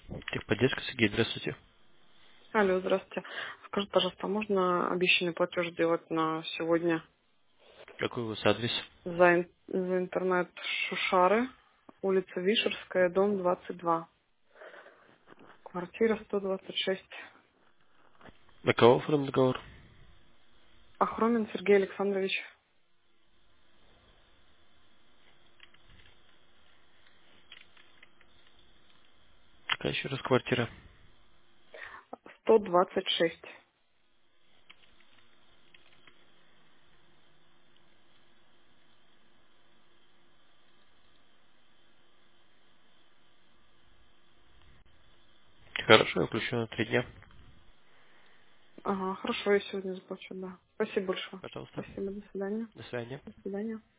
Техподдержка, Сергей, здравствуйте. Алло, здравствуйте. Скажите, пожалуйста, можно обещанный платеж сделать на сегодня Какой у вас адрес? за интернет Шушары, улица Вишерская, дом 22, квартира 126. На кого оформлен договор? Ахромин Сергей Александрович, Какая еще раз квартира? 126. Хорошо, я включу на 3 дня. Ага, хорошо, я сегодня заплачу, да. Спасибо большое. Пожалуйста. Спасибо, до свидания. До свидания. До свидания.